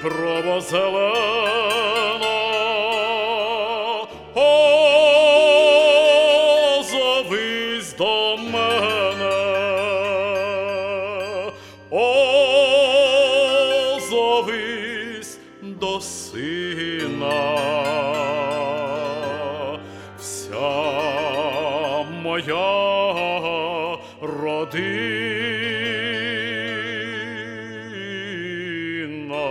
кровозелена, озовись до мене, озовись до сина. Вся моя родина.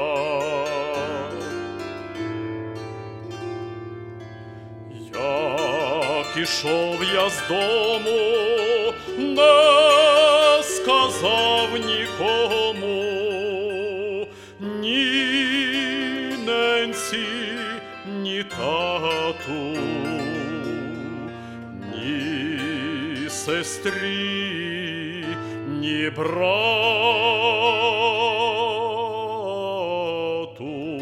Як ішов я з дому, не сказав нікому, ні ненці, ні тату, ні сестрі, ні брату.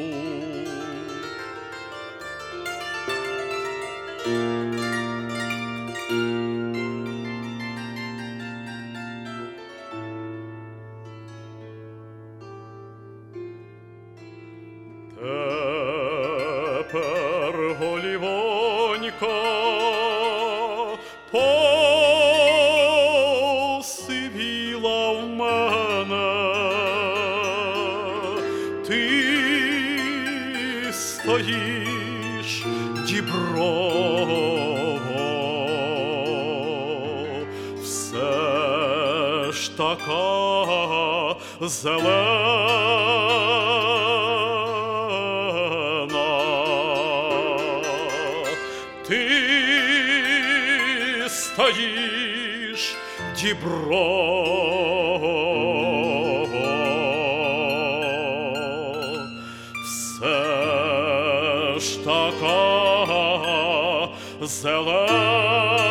Тепер голівонька посивіла в мене, ти стоїш, діброво, все ж така зелена. Ти стоїш, діброво, все ж така зелена.